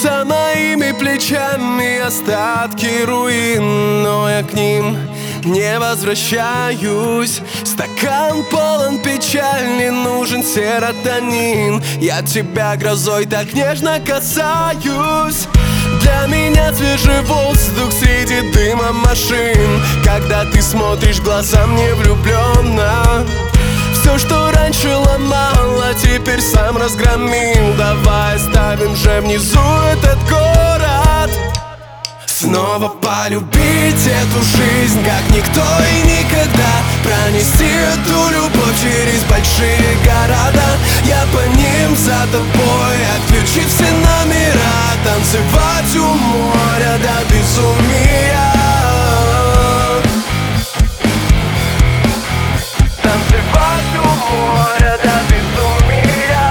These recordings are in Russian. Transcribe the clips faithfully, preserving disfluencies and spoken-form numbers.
За моими плечами остатки руин, но я к ним не возвращаюсь. Стакан полон печаль, не нужен серотонин. Я тебя грозой так нежно касаюсь. Для меня свежий воздух среди дыма машин, когда ты смотришь в глаза мне влюбленно. Все, что раньше ломало, теперь сам разгромил. Давай оставим же внизу этот город. Снова полюбить эту жизнь, как никто и никогда. Пронести эту любовь через большие города. Я по ним за тобой, отключив все номера. Танцевать у моря до безумия. Танцевать у моря до безумия.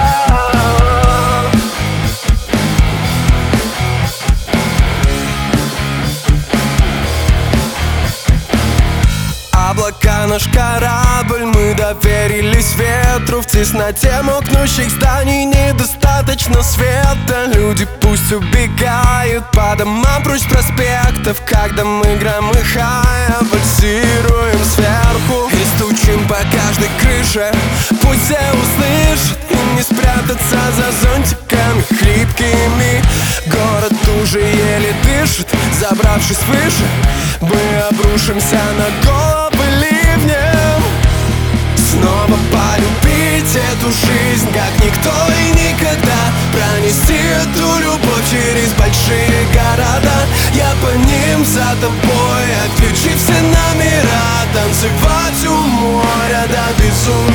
Облака наш корабль, мы доверились ветру. В тесноте мокнущих зданий недостаточно света. Люди пусть убегают по домам прочь проспектов, когда мы громыхая вальсируем сверху и стучим по каждой крыше. Пусть все услышат, им не спрятаться за зонтиками хлипкими. Город уже еле дышит, забравшись выше, мы обрушимся на головы ливнем. Снова полюбить эту жизнь, как никто и никогда. Пронести эту любовь через большие города. Я по ним за тобой, отключив все номера. Танцевать у моря до безумия.